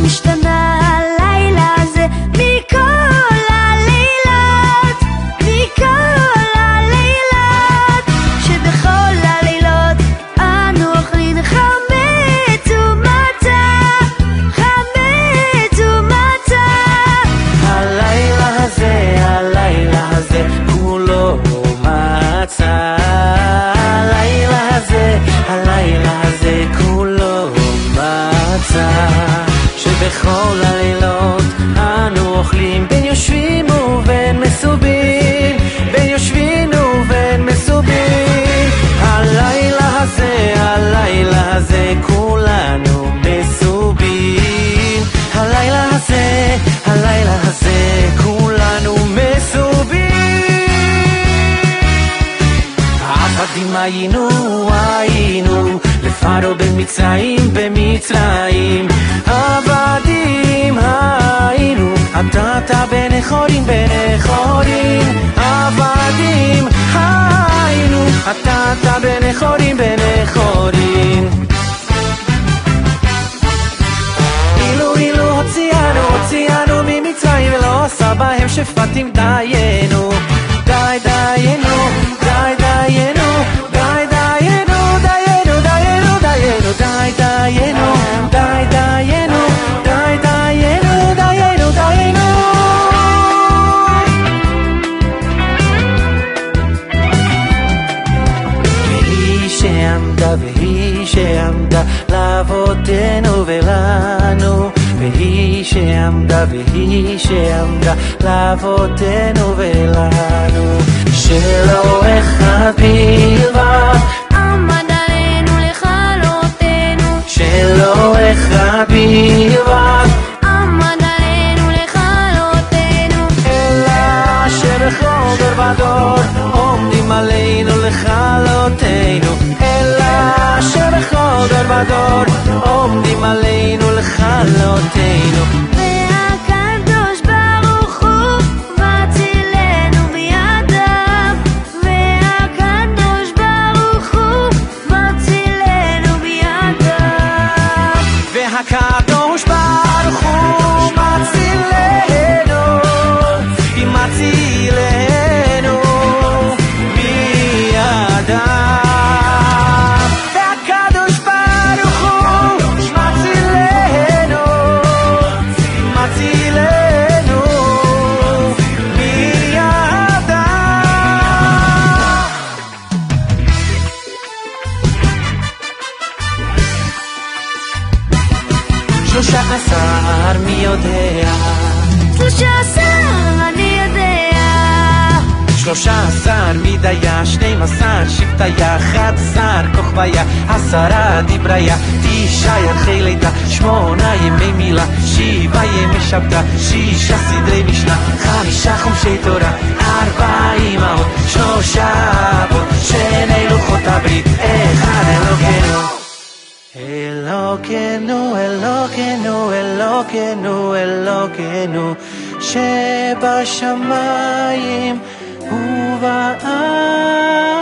השתנה הלילה הזה מכל הלילות, מכל הלילות, שבכל הלילות אנו אוכלים חמץ ומצה, חמץ ומצה. הלילה הזה כולו מצה, הלילה הזה כולו מצה, שבכל הלילות אנו אוכלים בין יושבים ובין מסובים, בין יושבים ובין מסובים. הלילה הזה כולנו מסובים, הלילה הזה כולנו מסובים. עבדים היינו לפרעה במצרים, עבדים היינו, אתה בני חורין, עבדים היינו, אתה בני חורין. אילו הוציאנו ממצרים ולא עשה בהם שפטים, דיינו, דיינו, והיא שעמדה לאבותינו ולנו, והיא שעמדה לאבותינו ולנו, שלא אחד בלבד עמד עלינו לכלותנו, שלא אחד בלבד עמד עלינו לכלותנו, אלא שבכל דור ודור עומדים עלינו לכלותנו, אלא שבכל דור ודור עומדים עלינו לכלותנו. והקדוש ברוך הוא מצילנו בידיו, והקדוש ברוך הוא מצילנו בידיו, והקדוש ברוך הוא מצילנו, מצילנו בידיו. והקדוש ברוך הוא מצילנו, מצילנו בידיו. 13 מי יודע, 13 אני יודע, 13 מידיה, 12 שבטיה, 11 כוכביה, 10 דיבריה, 9 ירחי לידה, 8 ימי מילה, 7 ימי שבתא, 6 סדרי משנה, 5 חומשי תורה, 4 אמהות, 3 אבות, 2 לוחות הברית, 1 אלוקינו. אלוקינו, אלוקינו, אלוקינו, אלוקינו, שבשמיים ובארץ.